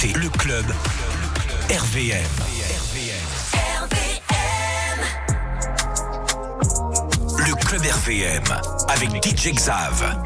écoutez le club RVM. Le club RVM avec DJ Xav.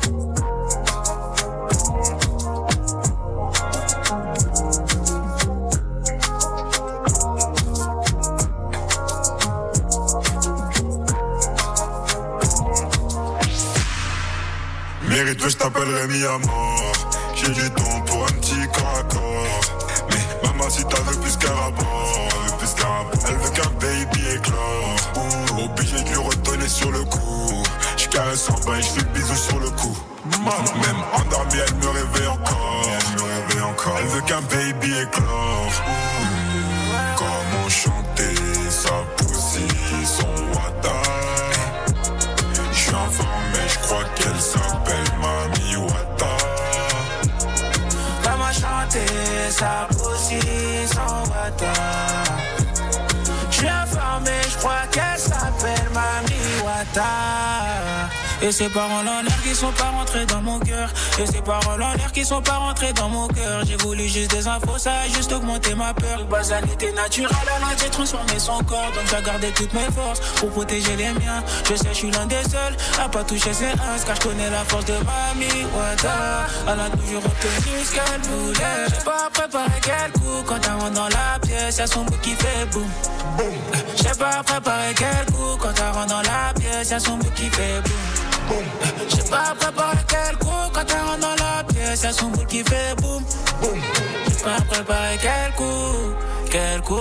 Mérite, je t'appellerai mis à mort. J'ai du temps pour un petit corps à corps. Mais maman, si t'as veux plus qu'un rapport, elle veut qu'un baby éclore. Obligé de lui redonner sur le coup. J'caresse en bas et j'fais le bisou sur le cou. Même endormie, elle me réveille encore. Elle veut qu'un baby éclore. Comment chanter sa poussie, son wata. J'suis informé, j'crois qu'elle s'appelle Mami Wata. Comment chanter sa poussie, son wata. J'suis informé, j'crois qu'elle s'appelle Mami Wata. Et ces paroles en l'air qui sont pas rentrées dans mon cœur. Et ces paroles en l'air qui sont pas rentrées dans mon cœur. J'ai voulu juste des infos, ça a juste augmenté ma peur. Bazan était naturel, alors j'ai transformé son corps. Donc j'ai gardé toutes mes forces pour protéger les miens. Je sais, je suis l'un des seuls à pas toucher ses ins, car je connais la force de Mami Wata. Elle a toujours obtenu ce qu'elle voulait. J'ai pas préparé quel coup quand elle rentre dans la pièce. Y'a son bout qui fait boum. J'ai pas préparé quel coup quand elle rentre dans la pièce. Y'a son bout qui fait boum. J'ai pas préparé quel coup quand elle rentre dans la pièce. Y'a son bout qui fait boum. J'ai pas préparé quel coup.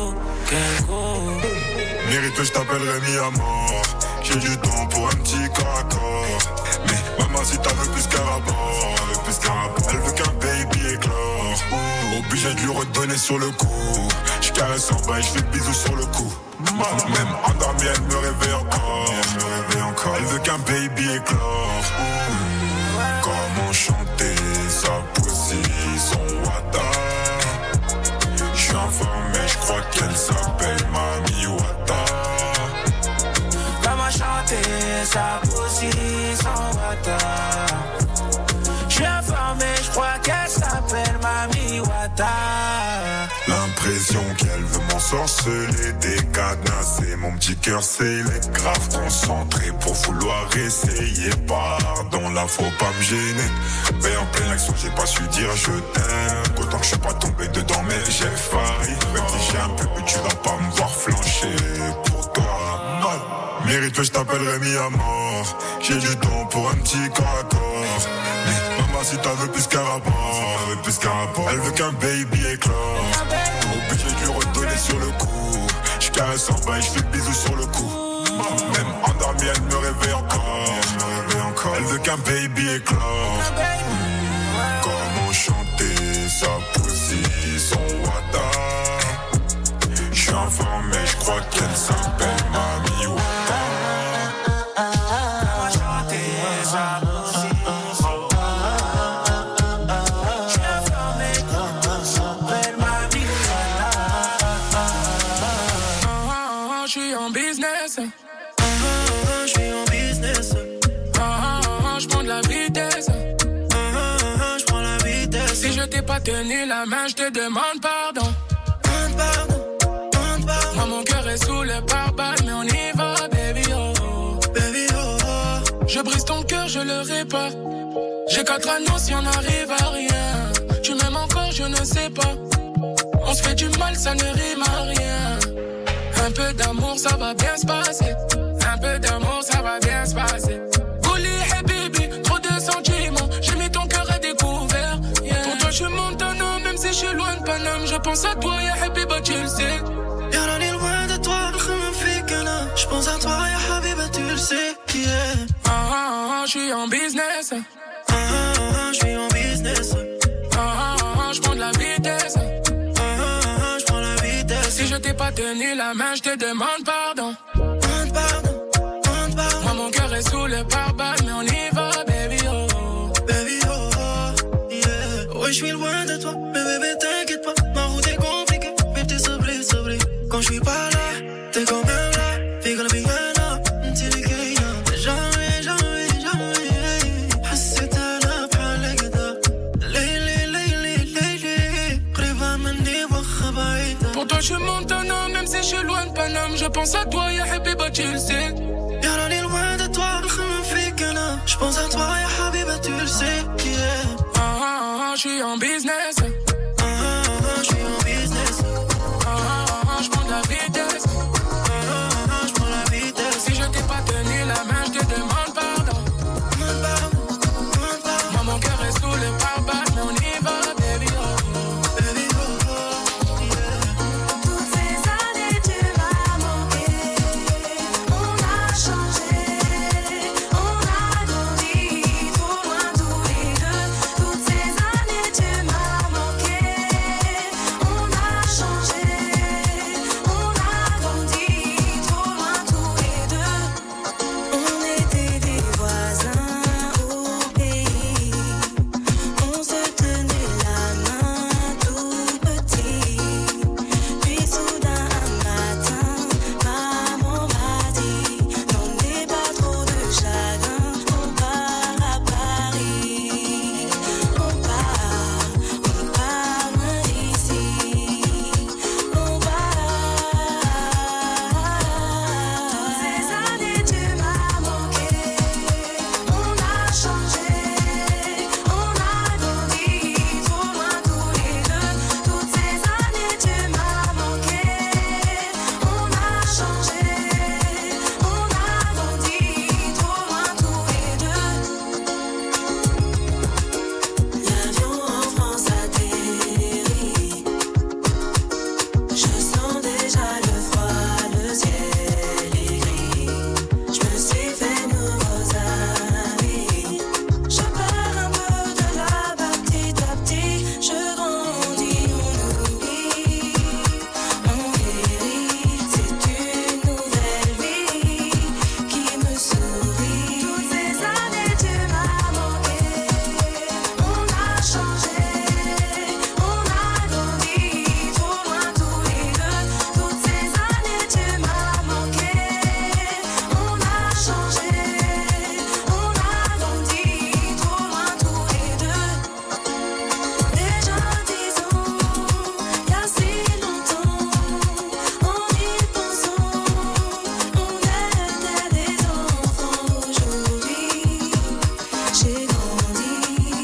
Mérite, je t'appellerai mis à mort. J'ai du temps pour un petit corps à corps. Mais maman, si t'as veux plus qu'un rapport, elle veut qu'un baby éclore. Obligé de lui redonner sur le coup. J'caresse en bas et j'fais le bisou sur le cou. Même endormie, elle me réveille encore. Elle veut qu'un baby éclore. Comment chanter sa poussie, son wata. J'suis informé, j'crois qu'elle s'appelle Mami Wata. Comment chanter sa poussie, son wata. J'suis informé, j'crois qu'elle s'appelle Mami Wata. L'impression qu'elle veut m'ensorceler, décadenasser mon petit cœur, c'est les grave concentré pour vouloir essayer. Pardon, là faut pas me gêner. Mais en pleine action, j'ai pas su dire je t'aime. Autant que je suis pas tombé dedans, mais j'ai failli. Même si j'ai un peu bu, tu vas pas me voir flancher pour toi. Mérite, je t'appellerai mis à mort. J'ai du temps pour un petit corps à corps. Mais maman, si t'as veux plus qu'un rapport, elle veut qu'un baby éclore. Obligé de lui redonner sur le coup. J'caresse en bas et j'fais le bisou sur le cou. Même endormie, elle me réveille encore. Elle veut qu'un baby éclore. Comment chanter sa poussie, son wata. J'suis informé, j'crois qu'elle s'appelle Mami Wata. Tenu la main, je te demande pardon. Moi mon cœur est sous le pare-balles, mais on y va, baby oh. Baby oh. Je brise ton cœur, je le répare. J'ai 4 anneaux si on arrive à rien. Tu m'aimes encore, je ne sais pas. On se fait du mal, ça ne rime à rien. Un peu d'amour, ça va bien se passer. Un peu d'amour, ça va bien se passer. Gouli, hey baby, trop de sentiments. J'ai mis ton cœur à découvert. Pour toi, je suis Montana, même si je suis loin de Paname. Je pense à toi, ya Habiba, tu le sais. Y'a est loin de toi, comme un fikana. Je pense à toi, ya Habiba, tu le sais. Yeah. Je suis en business. Je suis en business. Je prends de la vitesse. Je prends la vitesse. Si je t'ai pas tenu la main, je te demande pardon. Pardon. Moi, mon cœur est sous le pare-balles, mais on y va, baby oh. Baby oh, yeah. Ouais, je suis loin de toi, mais bébé, t'inquiète pas. Ma route est compliquée, mais t'es sablé. Quand je suis pas là, t'es quand même là. Fais la vie. pense à toi, ya Habiba, tu le sais. Y'a l'année loin de toi, je pense à toi, ya Habiba, tu le sais. Yeah. Je suis en business. Je suis en business. Je prends de la vitesse. Je prends la vitesse. Si je t'ai pas tenu la main, je te demande pardon. Moi, mon cœur est sous le pare-balles, mais on y va, baby, oh. Baby, oh, oh, yeah. Toutes ces années, tu m'as manqué. On a changé. On a grandi trop loin tous les deux. Toutes ces années, tu m'as manqué. On a changé. On a grandi trop loin tous les deux. On était des voisins au pays. On se tenait la main tout petit. Puis soudain un matin, maman m'a dit: n'en aie pas trop de chagrin, on part à Paris. On part loin d'ici. On part. Toutes ces années tu m'as manqué. On a changé. On a grandi trop loin tous les deux. Toutes ces années tu m'as manqué. On a changé. On a grandi trop loin tous les deux. L'avion en France atterrit. Je sens déjà le froid, le ciel est gris. Je me suis fait nouveaux amis. Je perds un peu de là-bas petit à petit. Je grandis, on oublie, on guérit. C'est une nouvelle vie qui me sourit. Toutes ces années tu m'as manqué. On a changé. On a grandi trop loin tous les deux. Toutes ces années tu m'as manqué. On a changé. On a grandi trop loin tous les deux. Déjà 10 ans, y'a si longtemps. En y pensant, on était des enfants. Aujourd'hui, j'ai grandi.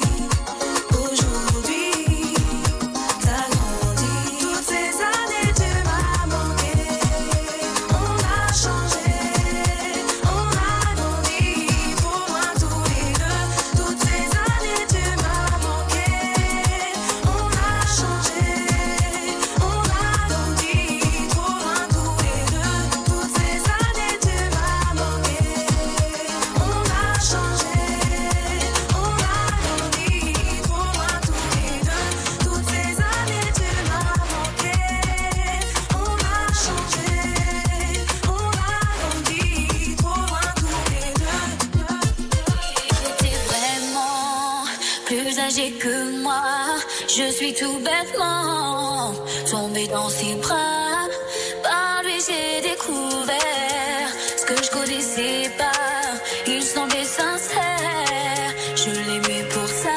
Aujourd'hui, t'as grandi. Toutes ces années tu m'as manqué. On a changé. On a grandi trop loin tous les deux. Toutes ces années tu m'as manqué. On a changé. On a grandi trop loin tous les deux. Toutes ces années tu m'as manqué. On a changé. On a grandi trop loin tous les deux. Toutes ces années tu m'as manqué. On a changé. On a grandi trop loin tous les deux. J'étais vraiment plus âgée que moi. Je suis tout bêtement tombée dans ses bras. Par lui j'ai découvert ce que je connaissais pas. Il semblait sincère, je l'aimais pour ça.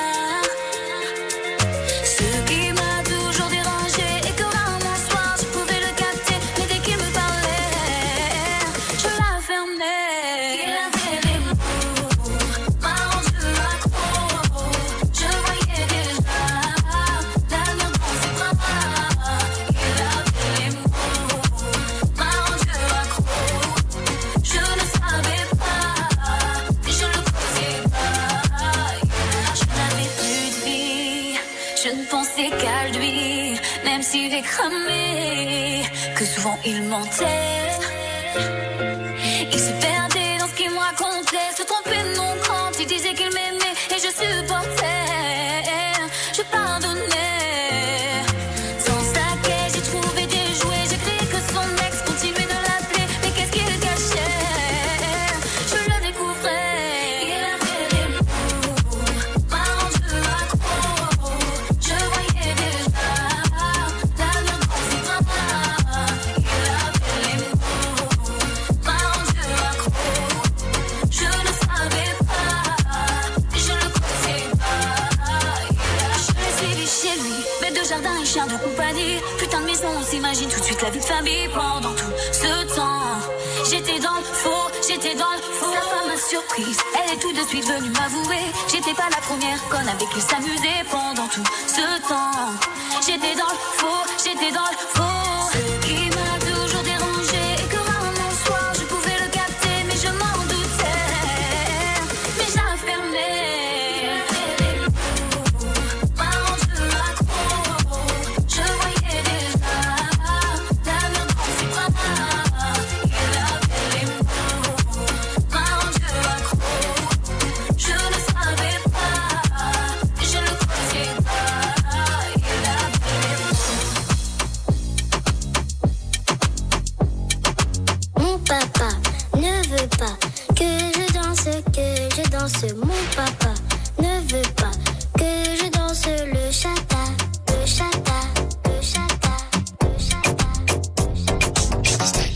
Ce qui m'a toujours dérangé et que rarement un soir je pouvais le capter. Mais dès qu'il me parlait, je la fermais. Il avait les mots, m'a rendu accro. Je voyais déjà l'avenir dans ses bras. Il avait les mots, m'a rendu accro. Je ne savais pas, je le connaissais pas. Je n'avais plus de vie, je ne pensais qu'à lui. Même s'il est cramé, que souvent il mentait. Il se perdait dans ce qu'il me racontait, se trompait de nom quand il disait qu'il m'aimait. Et je supportais, je pardonnais. Sans sa caisse, j'ai trouvé des jouets. J'ai crié que son ex continuait de l'appeler. Mais qu'est-ce qu'il cachait? Je le découvrais. Il avait les mots, m'a rendu accro. Je voyais déjà l'avenir dans ses bras. Il avait les mots, m'a rendu accro. Je ne savais pas, je le connaissais pas. Je l'ai suivi chez lui, bête de jardin et chien de compagnie. Putain de maison, on s'imagine tout de suite la vie de famille. Pendant tout ce temps, faux, j'étais dans le faux. Sa femme m'a surprise, elle est tout de suite venue m'avouer. J'étais pas la première conne avec qui s'amuser pendant tout ce temps. J'étais dans le faux, j'étais dans le faux. Ce qui m'a toujours dérangé et que rarement le soir je pouvais le capter, mais je m'en doutais. Mais j'ai fermé. Mon papa ne veut pas que je danse le chata, le chata, le chata, le chata, le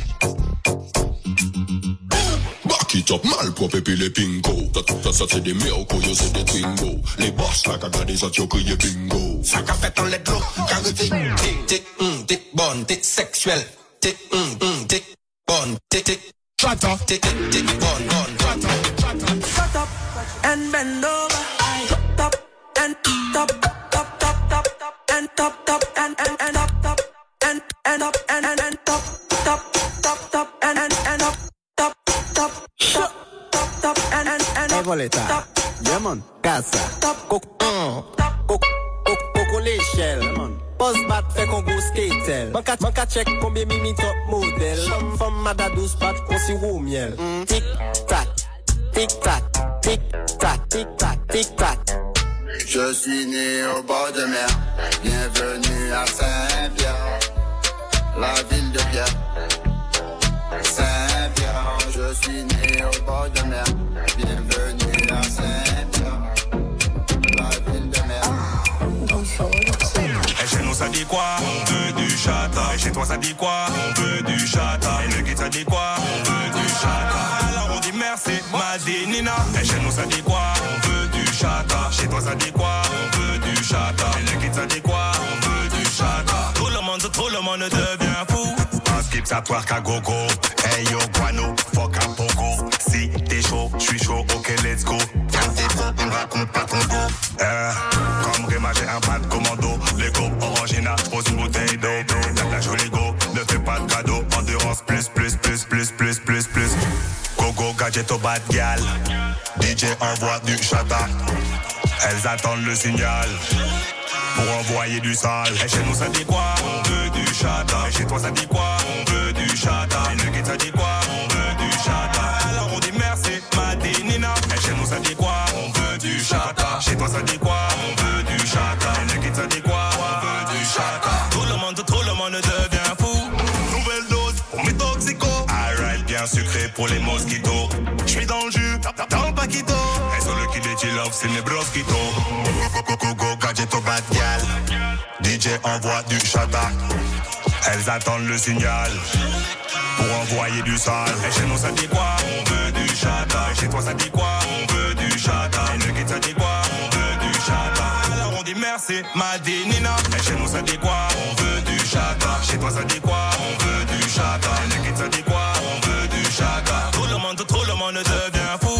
chata. Back it up, malpropre et puis les pingo. Ça c'est des miracles, yo c'est des twingo. Les boss là qu'a gardé ça tu crié bingo. Ça qu'a fait en let l'eau, carré tic, tic, bonne, tic, sexuel. Tic, bonne, tic, chata, tic, bonne, chata. Shut up and bend over. Top and top, top, top, top, and top, top and up, top and up and top, top, top, top and up, top, top, top, top and up. Voleta, Diamond, Casa, Coco l'échelle. Post bat fait qu'on go skatel. Manka check combien mimi top modèle. Femme mada 12 pattes qu'on si roux miel. Tic tac, tic tac, tic tac, tic tac, tic tac. Je suis né au bord de mer. Bienvenue à Saint-Pierre, la ville de Pierre. Saint-Pierre, je suis né au bord de mer. Bienvenue à Saint-Pierre, la ville de mer. Et chez nous ça dit quoi? On veut du chata. Et chez toi ça dit quoi? On veut du chata. Et le guide ça dit quoi? On veut du chata. Alors on dit merci, Madinina. Et chez nous ça dit quoi? On veut du chata. Chez toi ça dit quoi? On veut du chata. Et le guide ça dit quoi? On veut du chata. Tout le monde devient fou. Un skip ça twerk à gogo. Hey yo guano, fuck un pogo. Si t'es chaud, j'suis chaud, ok let's go. Quand t'es faux, on raconte pas ton go. Comme Réma j'ai un pas de commando. Lego, Orangina, j'pose une bouteille d'eau. La jolie go, ne fais pas de cadeau. Endurance plus. Gogo, gadget au bad gal. DJ envoie du chata. Elles attendent le signal pour envoyer du sale. Et chez nous ça dit quoi? On veut du chata. Et chez toi ça dit quoi? On veut du chata. Et le guide ça dit quoi? On veut du chata. Alors on dit merci, Madinina. Et chez nous ça dit quoi? On veut du chata. Chez toi ça dit quoi? On veut du chata. Et le guide ça dit quoi? On veut du chata. Tout le monde devient fou. Nouvelle dose pour mes toxicos. Alright, bien sucré pour les mosquitos. J'suis dans le jus, dans le paquito. Et sur le kid et chill off, c'est mes brosquitos. Go, gadget au bad gal. DJ envoie du chata. Elles attendent le signal pour envoyer du sale. Et chez nous ça dit quoi? On veut du chata. Et chez toi ça dit quoi? On veut du chata. Et le guide ça dit quoi? On veut du chata. Alors on dit merci, Madinina. Et chez nous ça dit quoi? On veut du chata. Chez toi ça dit quoi? On veut du chata. Et le guide ça dit quoi? On veut du chata. Tout le monde devient fou.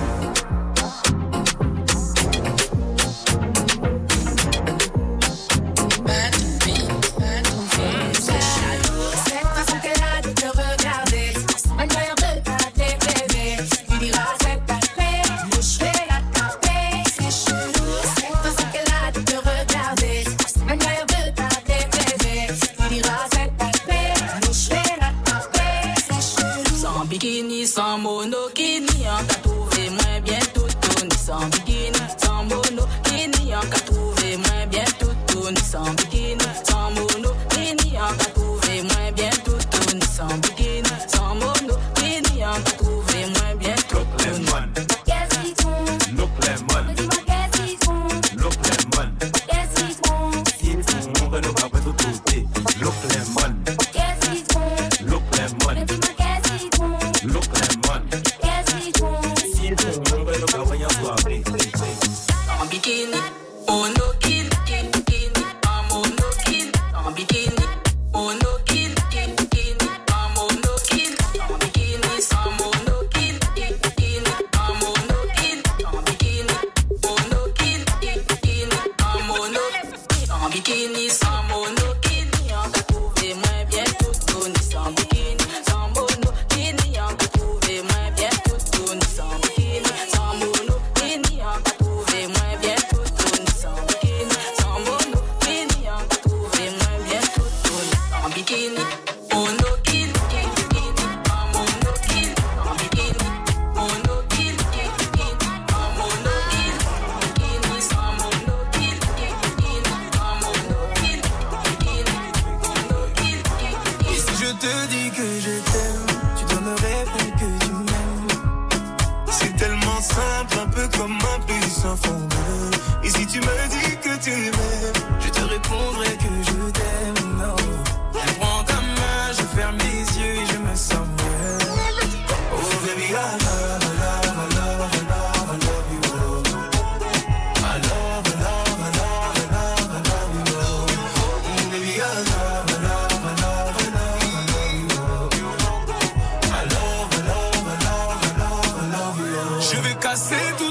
Sans monokini, on t'a trouvé moins bien tout ni sans bikini, sans monokini, on t'a trouvé moins bien tout ni sans bikini, sans monokini, on t'a trouvé moins bien tout ni sans bikini, sans monokini, on t'a trouvé moins bien tout. Qu'est-ce qu'ils font? Look lemon. Dis-moi qu'est-ce qu'ils font? Look lemon. Qu'est-ce qu'ils font? S'ils font, on va nous pas tout côté. Look lemon. Qu'est-ce qu'ils font? Look lemon. Dis-moi qu'est-ce qu'ils font? Look lemon. Qu'est-ce qu'ils font? S'ils font, on va nous pas voyer en soirée. En bikini, monokini, en monokini, en bikini, monokini, en monokini, en bikini, sans monokini.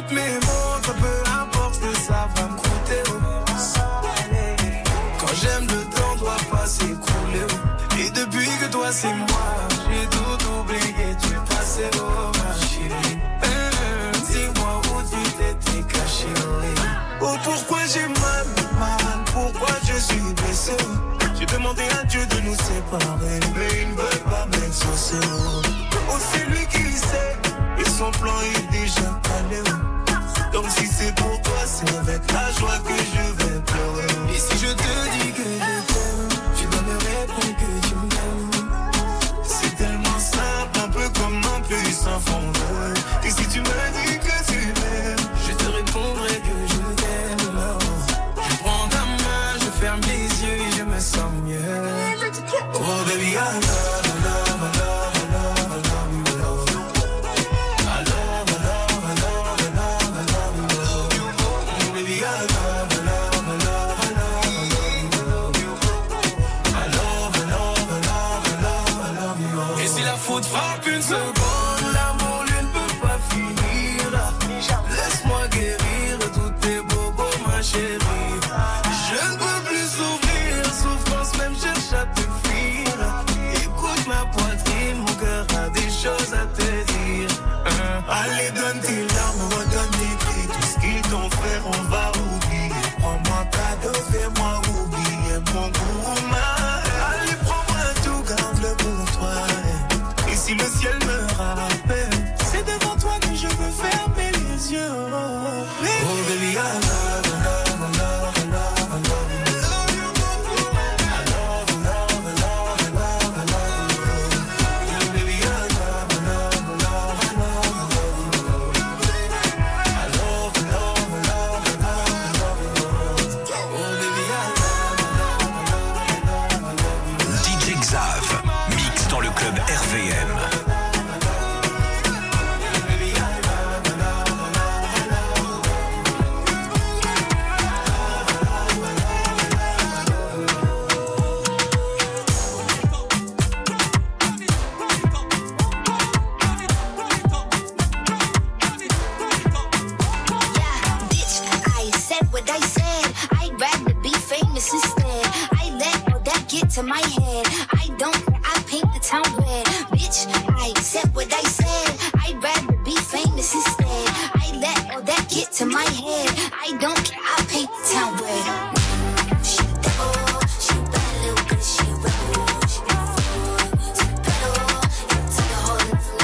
toutes mes montres, peu importe ce que ça va me coûter. Quand j'aime, le temps doit pas s'écouler. Et depuis que toi c'est moi, j'ai tout oublié, tu es passé ma chérie. Dis-moi où tu t'étais caché. Oh, pourquoi j'ai mal, pourquoi je suis blessé. J'ai demandé à Dieu de nous séparer, mais il ne veut pas m'exaucer. Oh, c'est lui qui sait, et son plan est déjà calé. Donc si c'est pour toi, c'est avec la joie que je vais pleurer. Et si je te dis que je t'aime, tu dois me répondre que tu m'aimes. C'est tellement simple, un peu comme un plus sans fondeur. Et si tu me dis que tu m'aimes, je te répondrai que je t'aime. Je prends ta main, je ferme les yeux et je me sens mieux. Oh baby, I love, I love, I love, I love, I love you, love. I love, I love, I love, I love, I love you, love. Oh baby, I love, I love, I love, I love, I love you, love. I love, I love, I love, I love, I love you, love. Et si la faute frappe une seconde, l'amour lui ne peut pas finir. Laisse-moi guérir tous tes bobos, ma chérie. Je ne peux plus souffrir, souffrance même cherche à te fuir. Écoute ma poitrine, mon cœur a des choses à te dire. Allez, donne tes larmes, redonne tes cris. Tout ce qu'ils t'ont fait, on va oublier. Prends-moi cadeau, fais-moi oublier mon gourmand. Allez, prends-moi tout, garde-le pour toi. Et si le ciel me rappelle, c'est devant toi que je veux fermer les yeux. Oh baby, I love, I love, I love, I love, I love you. To my head, I don't care, I paint the town red. Bitch, I said what I said. I'd rather be famous instead. I let all that get to my head. I don't care, I paint the town red. She a devil, she a bad little bitch, she a rebel. She a fool, to the pedal, and to the whole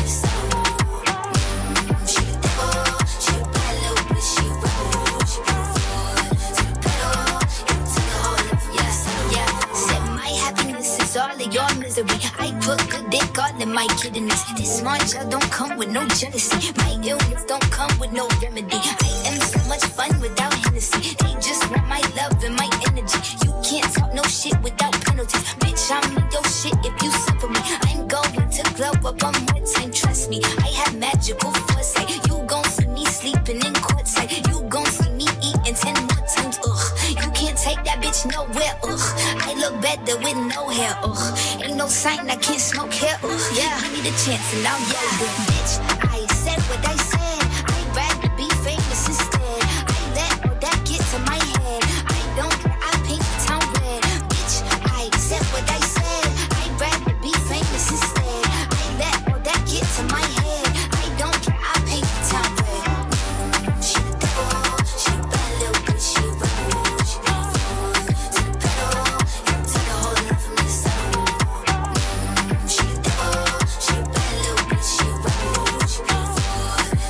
information. She a devil, she a bad little bitch, she a rebel. She a fool, to the pedal, and to the whole information. Yeah, set my happiness is all of your misery. I put good dick all in my kidneys. This smart gel don't come with no jealousy. My illness don't come with no remedy. I am so much fun without Hennessy. They just want my love and my energy. You can't talk no shit without penalties. Bitch, I'm in your shit if you suffer me. I'm going to glow up one more time, trust me. I have magical foresight. You gon' see me sleeping in courtside. You gon' see me eating 10 more times, ugh. You can't take that bitch nowhere, ugh. I look better with no hair, ugh. Ain't no sign I can't smoke hair, ugh. Yeah, give me the chance and I'll get it. Bitch, I said what I said. I'd rather be famous instead. I let all that get to my head. I don't care, I paint the town red. Bitch, I said what I said. I'd rather be famous instead. I let all that get to my head. I don't care, I paint the town red. She a devil, she a bad little bitch, she a rebel. She a fool, to the pedal, and to the whole information. She a devil, she a bad little bitch, she a rebel. She a fool,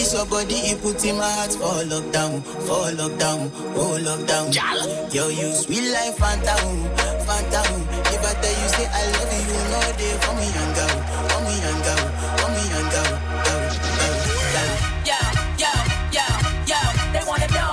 This your body, it put in my heart for lockdown, oh lockdown. Yo, you sweet life, phantom. If I tell you, say I love you, you know they for me and go. Yo, they wanna know.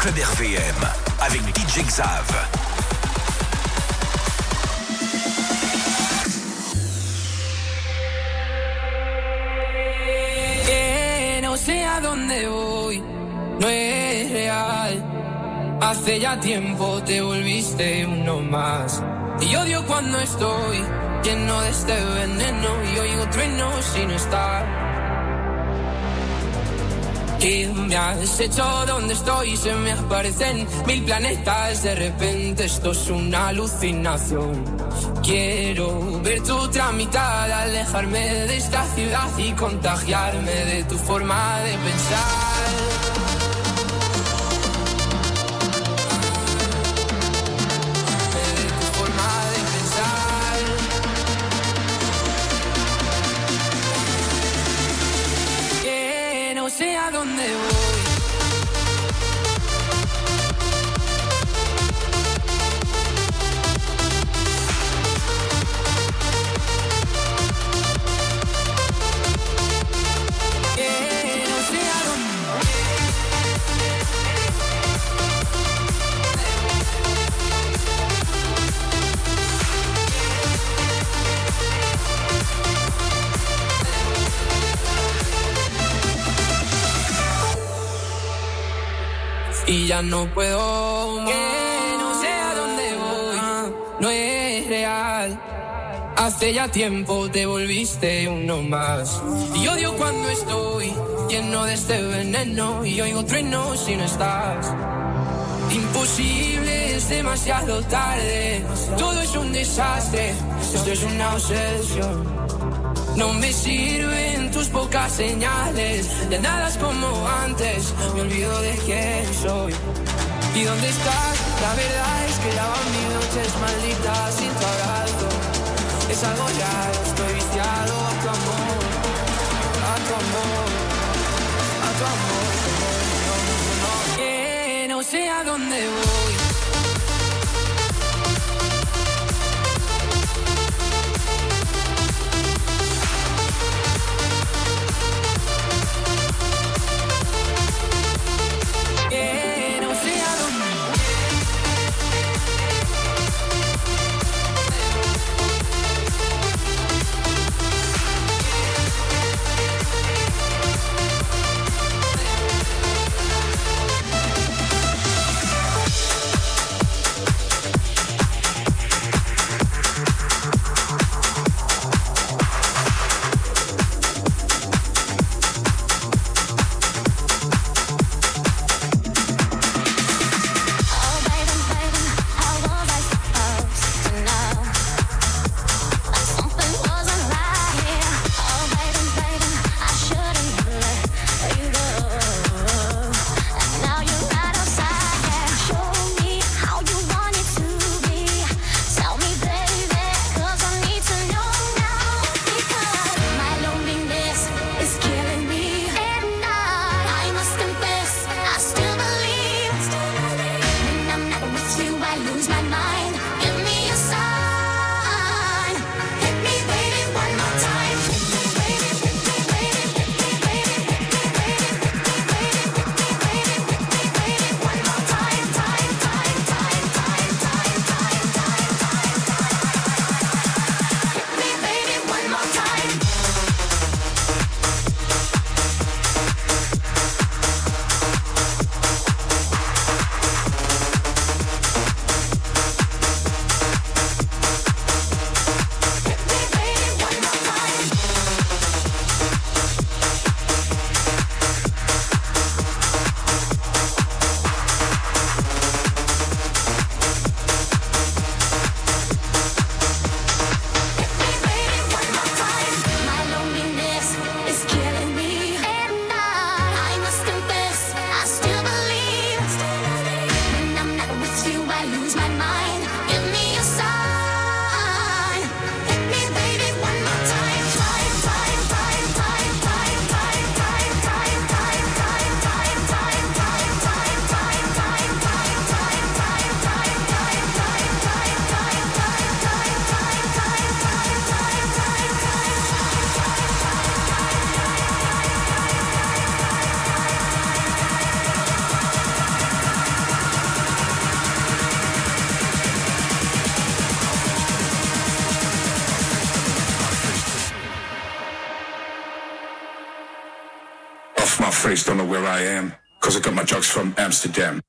Club RVM avec DJ Xav. No sé a dónde voy, no es real. Hace ya tiempo te volviste uno más. Y odio cuando estoy lleno de este veneno y oigo truenos sin estar. ¿Qué me has hecho? ¿Dónde estoy? Se me aparecen 1000 planetas. De repente esto es una alucinación. Quiero ver tu otra mitad, alejarme de esta ciudad y contagiarme de tu forma de pensar. De tu forma de pensar. Que no sé a dónde voy. Y ya no puedo más. Que no sé a dónde voy, no es real. Hace ya tiempo te volviste uno más. Y odio cuando estoy lleno de este veneno y oigo truenos si no estás. Imposible, es demasiado tarde. Todo es un desastre, esto es una obsesión. No me sirven tus pocas señales, ya nada es como antes, me olvido de quién soy. ¿Y dónde estás? La verdad es que ya van 1000 noches malditas sin tu abrazo. Es algo raro, estoy viciado a tu amor, a tu amor, a tu amor. Que no sé a dónde voy. place, don't know where I am, cause I got my drugs from Amsterdam.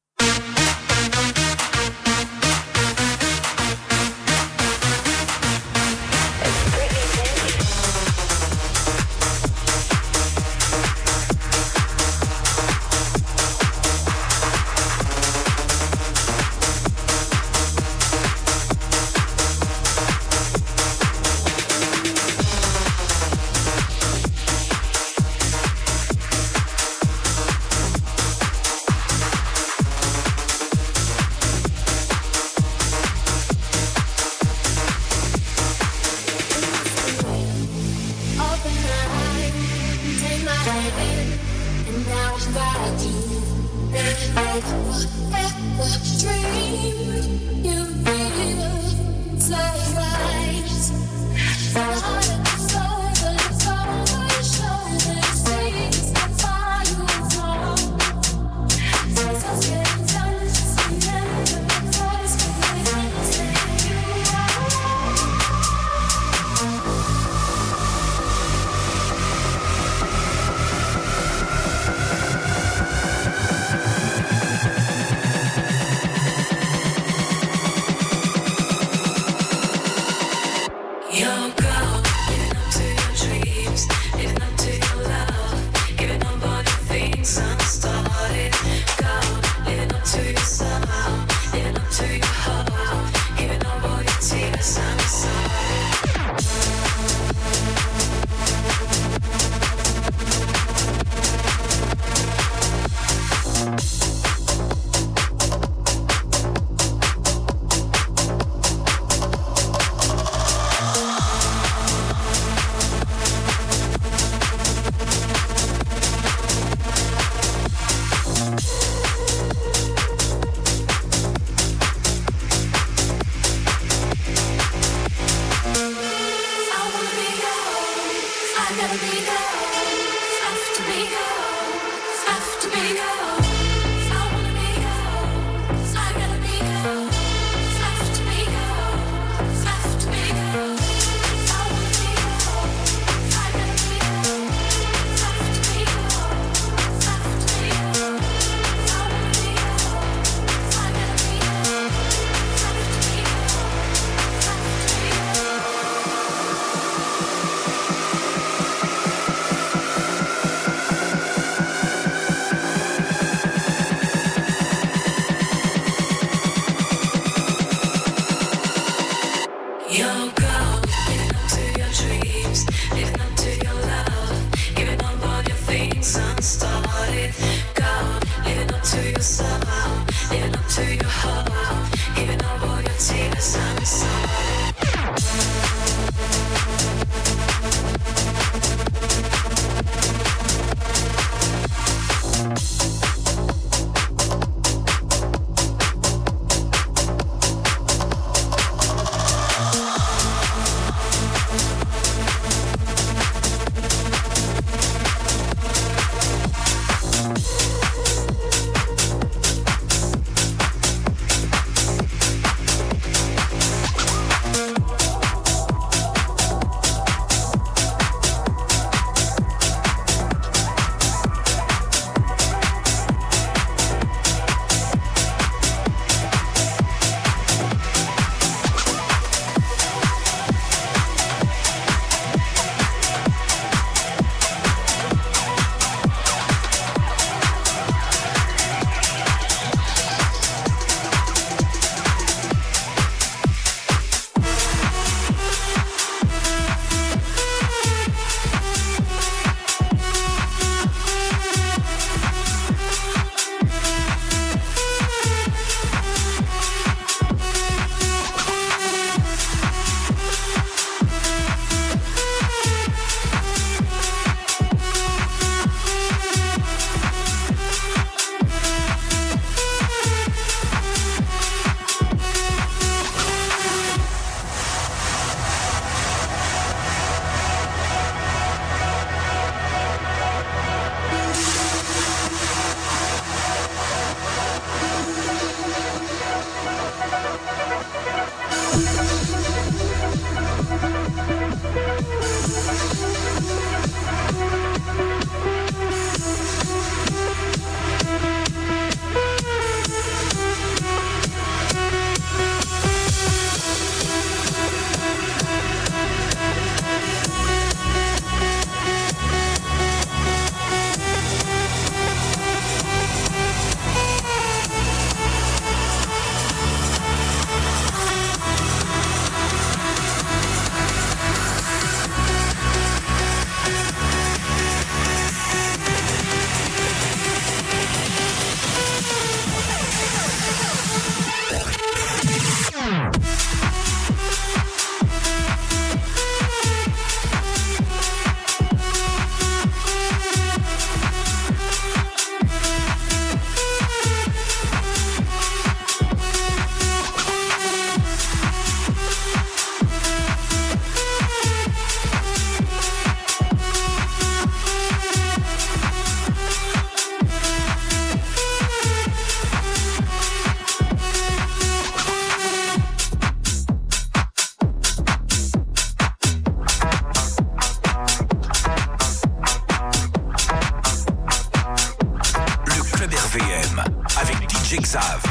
avec DJ Xav.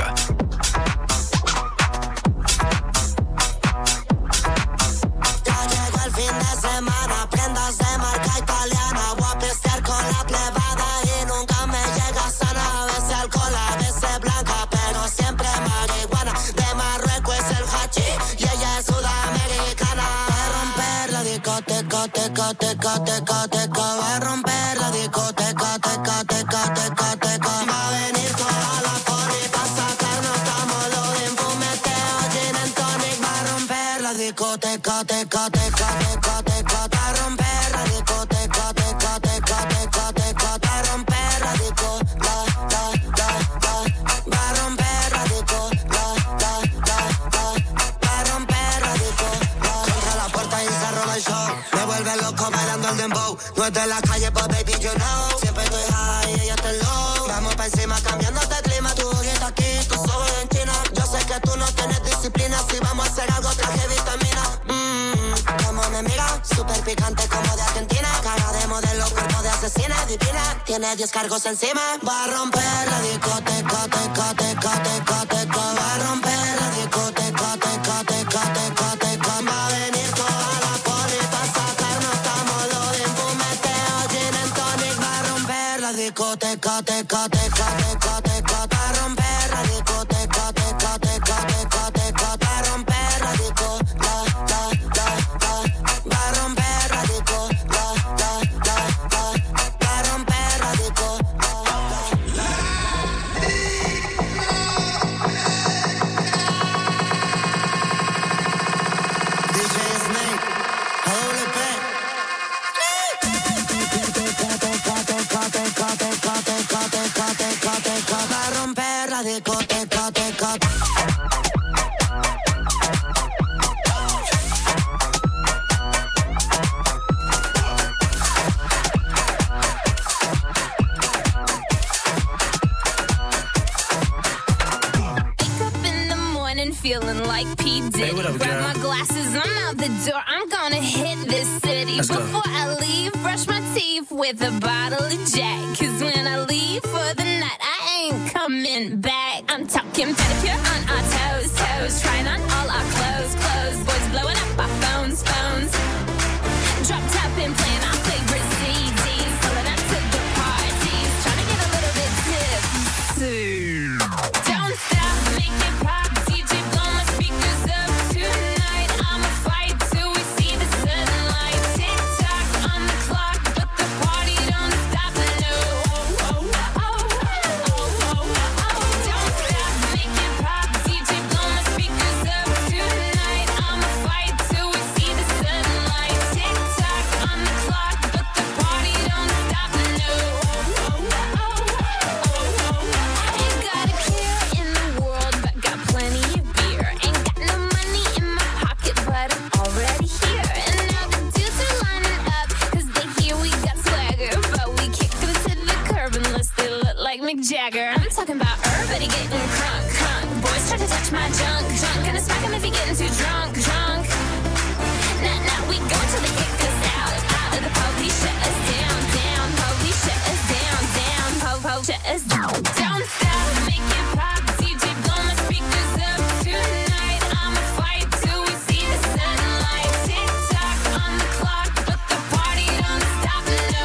Teca, va a romper la discoteca, teca. Va a venir toda la poli pa' sacarnos, estamos los de fumeteo, gin and tonic. Va a romper la discoteca, teca. Va a romper la discoteca, teca. Va a romper la disco, va a romper la disco, va a romper la disco. Contra la puerta y se roba el show. Me vuelve loco bailando el dembow. No es de la calle, but baby, you know. Siempre estoy high y ella está low. Vamos pa' encima cambiándote el clima. Tu ojito aquí, tus ojos en China. Yo sé que tú no tienes disciplina. Si vamos a hacer algo, traje vitamina. Como me mira, súper picante como de Argentina. Cara de modelo, cuerpo de asesina, divina. Tiene 10 cargos encima. Va a romper la discoteca, teca. Va a romper la discoteca, teca. Va a venir toda la poli pa' sacarnos, estamos los de fumeteo, gin and tonic. Va a romper la discoteca, teca. Va a romper la discoteca, teca. Va a romper la disco, va a romper la disco, va a romper la disco. DJ Snake, WP. Va a romper la discoteca, teca. Feeling like P. Diddy. Hey, what up, grab girl? my glasses, I'm out the door. I'm gonna hit this city. Let's go. Before I leave, brush my teeth with a bottle of Jack. Cause when I leave for the night, I ain't coming back. I'm talking pedicure on our toes. Trying on all our clothes. Boys blowing up our phones. Drop top and playing our favorite CDs. Pulling up to the parties. Trying to get a little bit tipsy. Don't stop, make it pop. DJ, blow my speakers up tonight. I'ma fight till we see the sunlight. Tick-tock on the clock, but the party don't stop. No. Don't stop, make it pop. DJ, blow my speakers up tonight. I'ma fight till we see the sunlight. Tick-tock on the clock, but the party don't stop. No. Ain't got a care in the world, but got plenty of beer. Ain't got no money in my pocket, but I'm already here. And now the dudes are lining up, cause they hear we got swagger. But we kick them to the curb unless they look like Mick Jagger. I'm talking about everybody getting crunk. Boys try to touch my junk. Gonna smack him if he getting too drunk. Now we go till they kick us out. Of the police shut us down. Police shut us down. Shut us down. Don't stop, make it pop. DJ, blow my speakers up tonight. I'ma fight till we see the sunlight. Tick-tock on the clock, but the party don't stop. No.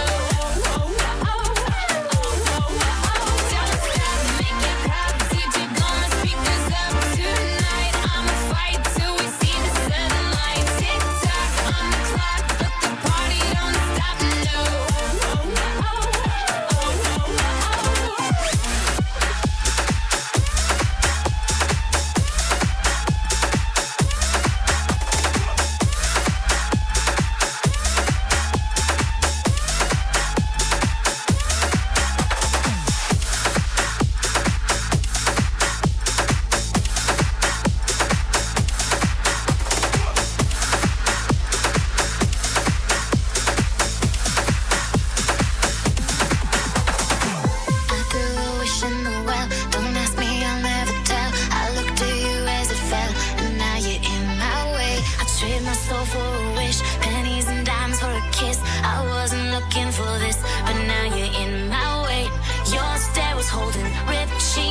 Don't stop, make it pop. DJ, blow my speakers up tonight. I'ma fight till we see the sunlight. Tick-tock on the clock, but the party don't stop. No. I threw a wish in the well. Don't ask me, I'll never tell. I looked to you as it fell, and now you're in my way. I trade my soul for a wish, pennies and dimes for a kiss. I wasn't looking for this, but now you're in my way. Your stare was holding, ripped sheet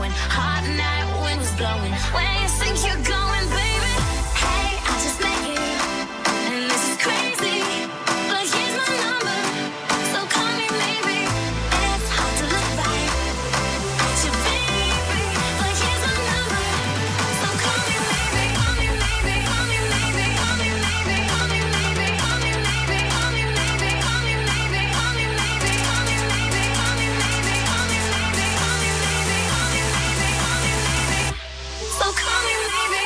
going. Hot night, wind was blowing. Where you think you're going, baby? Hey, I just met you, and this is crazy. But here's my number, so call me maybe. It's hard to look right at your baby, but here's my number, so call me maybe. Call me maybe, call me maybe, call me maybe, call me maybe, call me maybe, call me maybe, call me maybe, call me maybe, call me maybe, call me maybe, call me maybe, call me maybe, call me maybe, call me maybe, so call me maybe.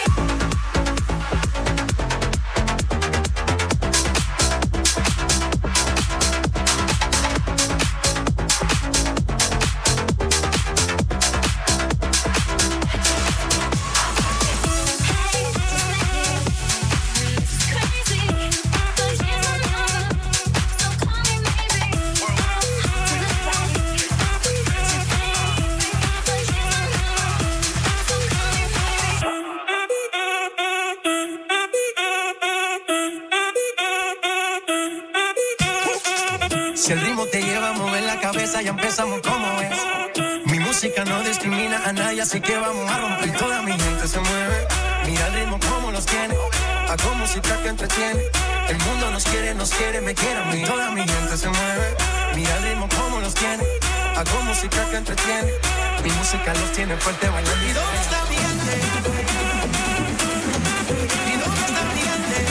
Si el ritmo te lleva a mover la cabeza, ya empezamos como es. Mi música no discrimina a nadie, así que vamos a romper. Toda mi gente se mueve, mira el ritmo como los tiene. Hago música que entretiene. El mundo nos quiere, me quiere a mí. Toda mi gente se mueve, mira el ritmo como los tiene. Hago música que entretiene. Mi música los tiene fuerte bailando. ¿Y dónde está mi gente? ¿Y dónde está mi gente?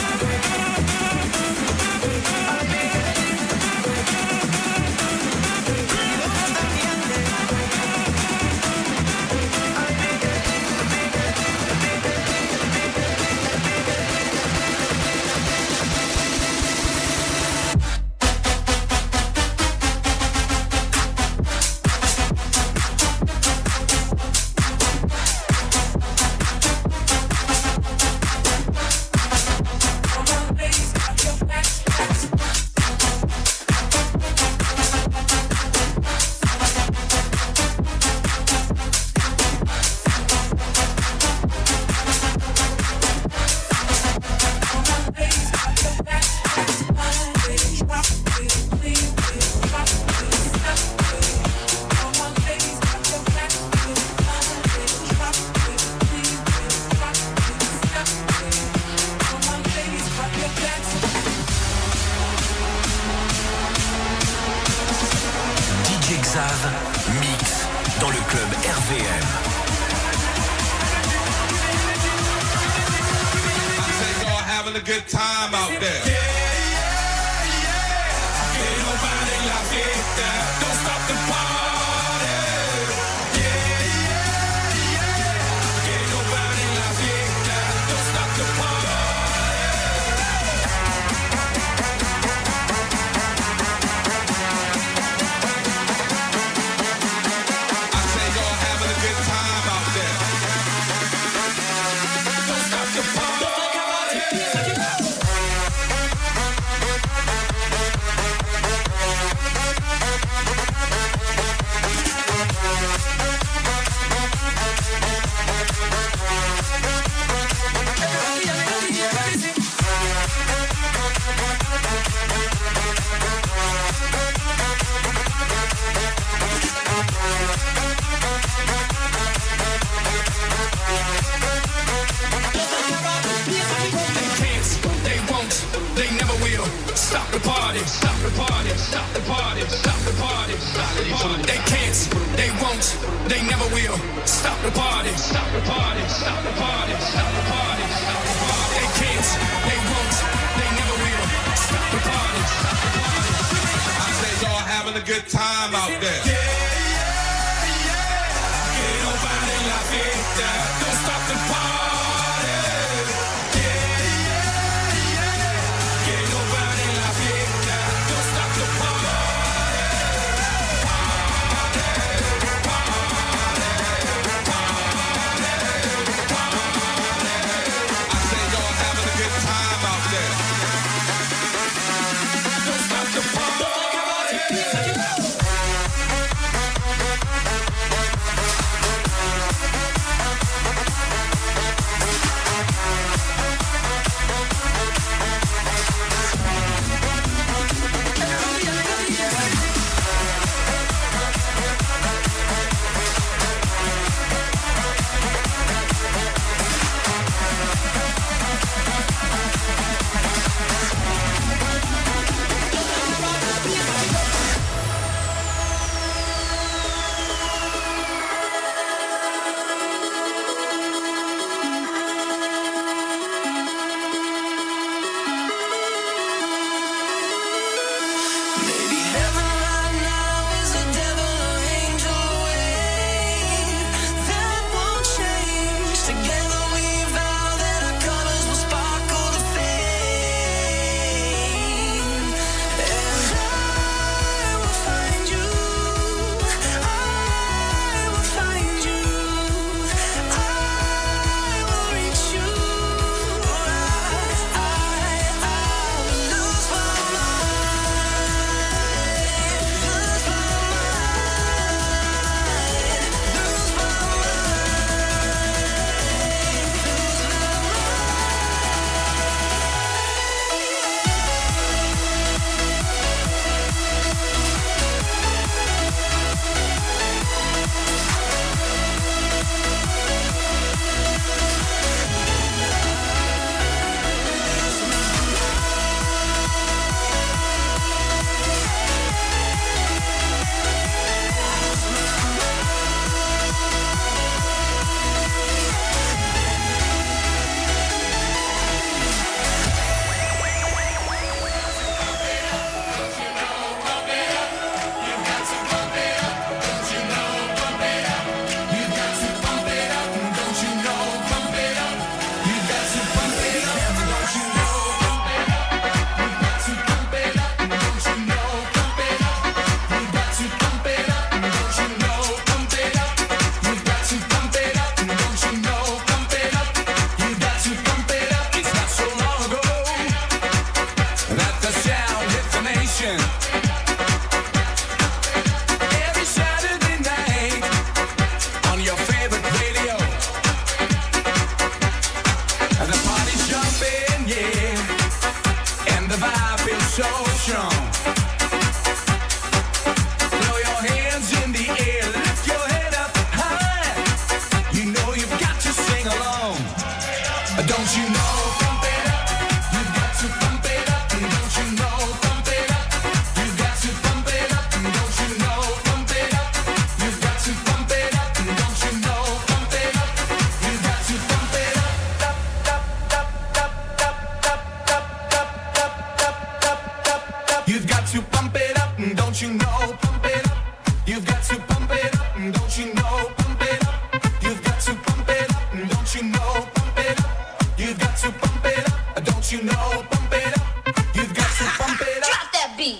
Don't you know? Pump it up. You've got to pump it up. Don't you know? Pump it up. You've got to pump it up. Don't you know? Pump it up. You've got to pump it up. Don't you know? Pump it up. You've got to pump it up. You've got to pump it up. Don't you know? Pump it up. You've got to pump it up. Don't you know? Pump it up. You've got to pump it up. Don't you know? Pump it up. You've got to pump it up. Don't you know? Pump it up. You've got to pump it up. Drop that beat.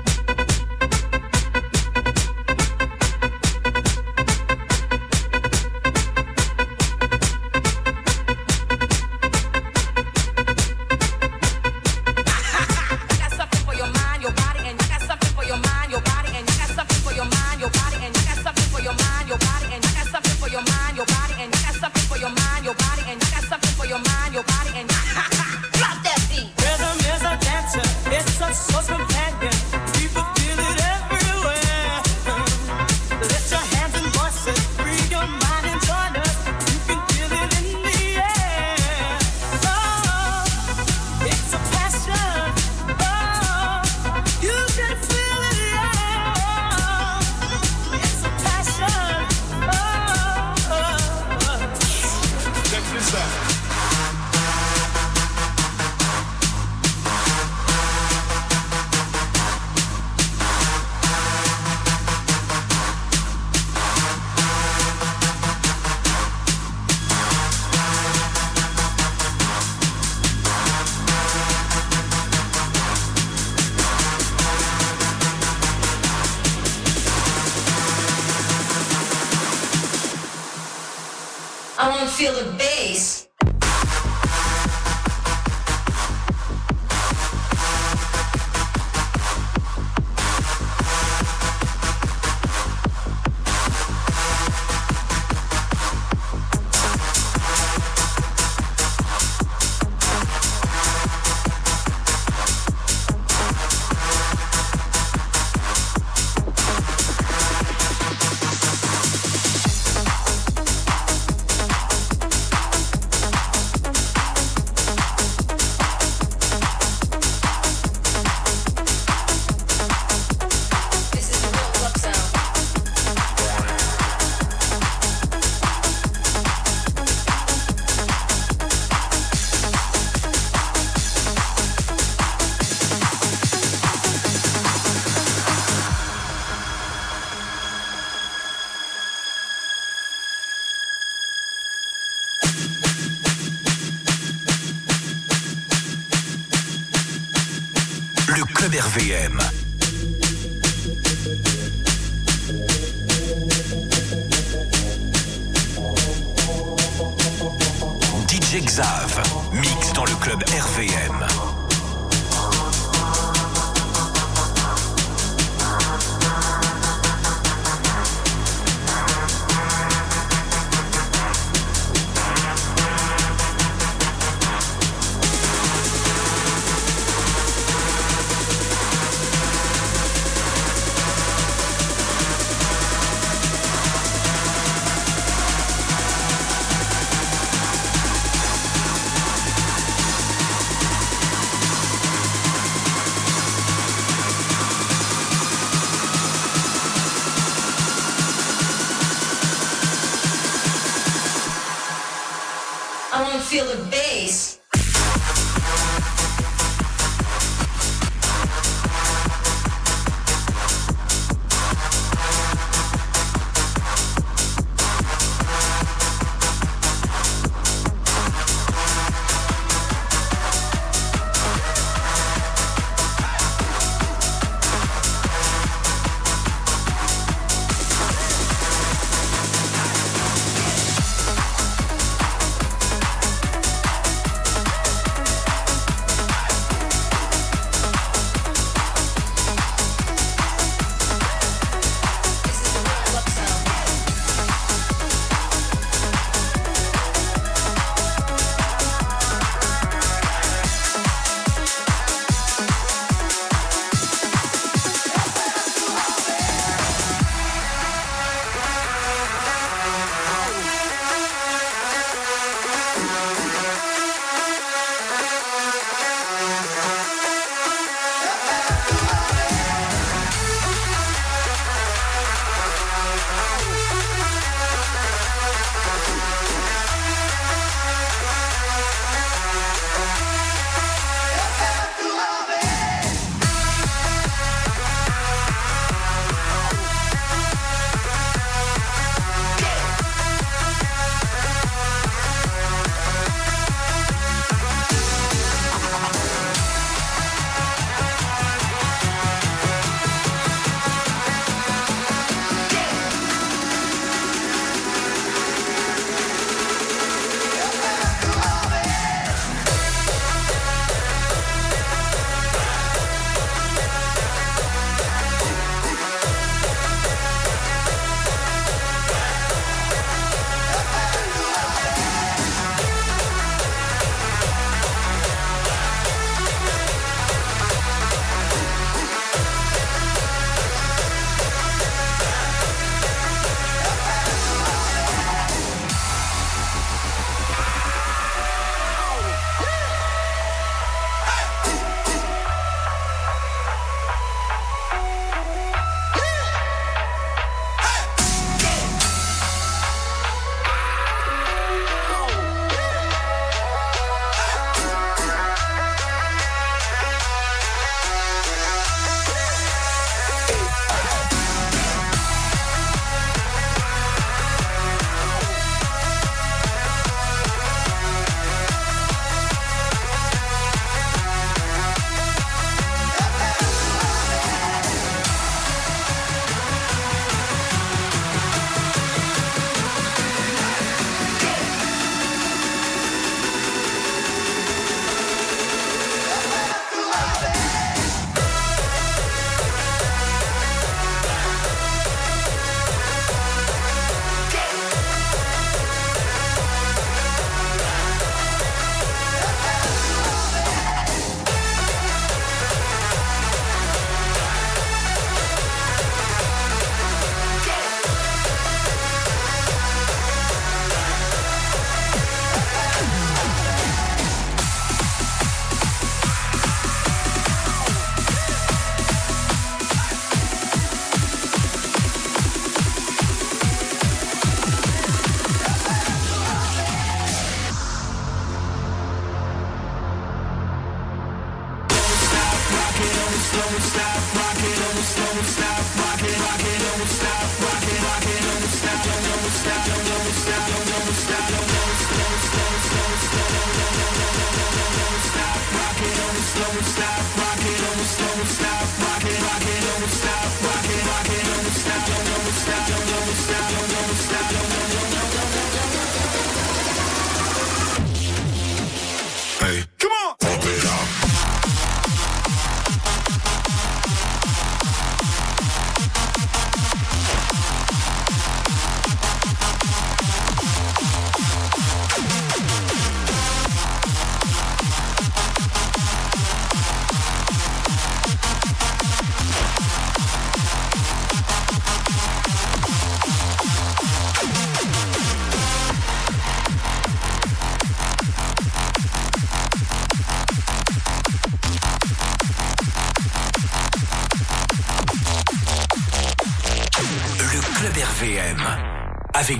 I want to feel the bass. Le Club RVM. DJ Xav, mix dans le Club RVM. I want to feel the bass. don't stop, rock it, don't stop, rock it, don't stop, rock it, don't stop, don't stop, don't stop, don't stop, don't stop, rock it, don't stop.